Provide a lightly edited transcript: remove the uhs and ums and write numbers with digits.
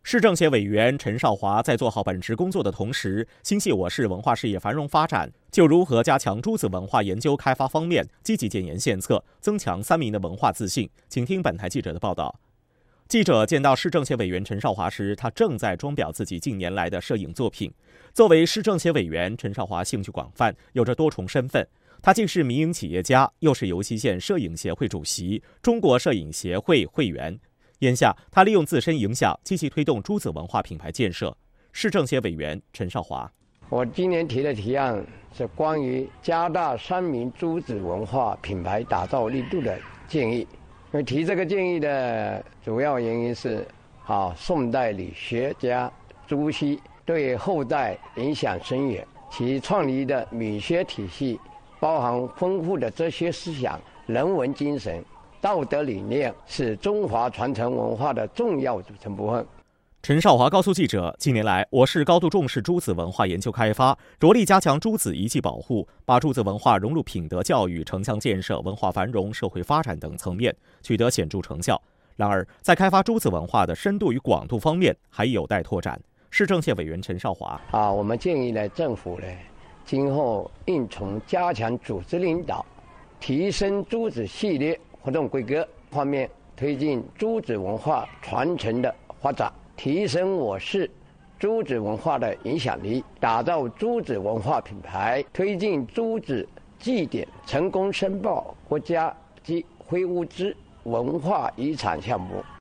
市政协委员陈少华在做好本职工作的同时，心系我市文化事业繁荣发展，就如何加强诸子文化研究开发方面积极建言献策，增强三民的文化自信。请听本台记者的报道。记者见到市政协委员陈少华时，他正在装裱自己近年来的摄影作品。作为市政协委员，陈少华兴趣广泛，有着多重身份。他既是民营企业家，又是尤溪县摄影协会主席、中国摄影协会会员。眼下，他利用自身影响，积极推动诸子文化品牌建设。市政协委员陈少华： 我今年提的提案是关于加大三民诸子文化品牌打造力度的建议。提这个建议的主要原因是，宋代理学家朱熹对后代影响深远，其创立的闽学体系包含丰富的哲学思想、人文精神、道德理念，是中华传承文化的重要组成部分。 陈少华告诉记者，近年来，我市高度重视诸子文化研究开发，着力加强诸子遗迹保护，把诸子文化融入品德教育、城乡建设、文化繁荣、社会发展等层面，取得显著成效。然而，在开发诸子文化的深度与广度方面，还有待拓展。市政协委员陈少华： 我们建议政府今后应从加强组织领导、提升诸子系列活动规格方面，推进诸子文化传承的发展，提升我市诸子文化的影响力，打造诸子文化品牌，推进诸子祭典成功申报国家级非物质文化遗产项目。